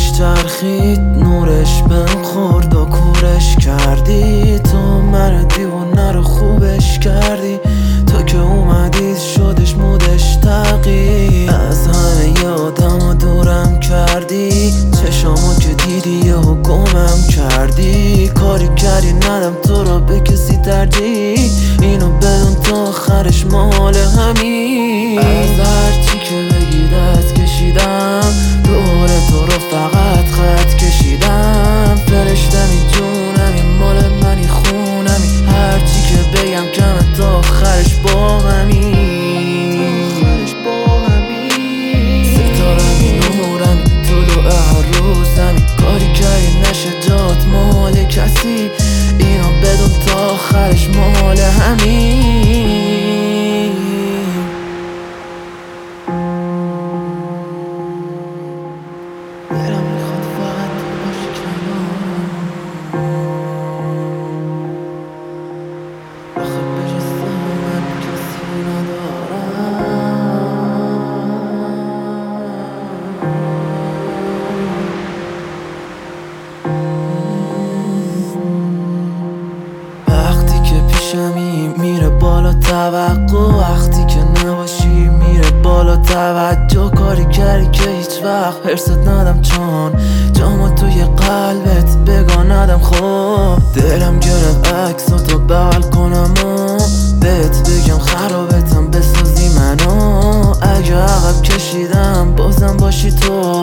دلش چرخید، نورش بهم خورد و کورش کردی. تو من دیوونه رو خوبش کردی، تو که اومدی شدش مودش تغییر. از همه آدم و دورم کردی، چشامو که دیدی و گمم کردی. کاری کردی ندم تو رو به کسی ترجیح، اینو بدون تا آخرش مال همین. از هرچی که بگی دست کشیدم، دور تو رو فقط خط کشیدم. فرشتمی جونمی، مال منی خونمی، هرچی که بگم کمه تا آخرش با همین. ستارمی نورمی، طلوع هر روزمی، کاری کردی نشه جات مال کسی، اینو بدون تا آخرش مال همین. دلم میخواد فقط تو باشی کنارم، آخه بجز تو من کسی ندارم. وقتی که پیشمی میره بالا توقع، وقتی که نباشی میره بالا توجه. کاری کردی که هیچ وقت حرست ندم، چون جامو توی قلبت بگاه ندم. خب دلم گرفت عکساتو بغل کنم و بهت بگم خرابتم بسازی منو. اگه عقب کشیدم بازم باشی تو،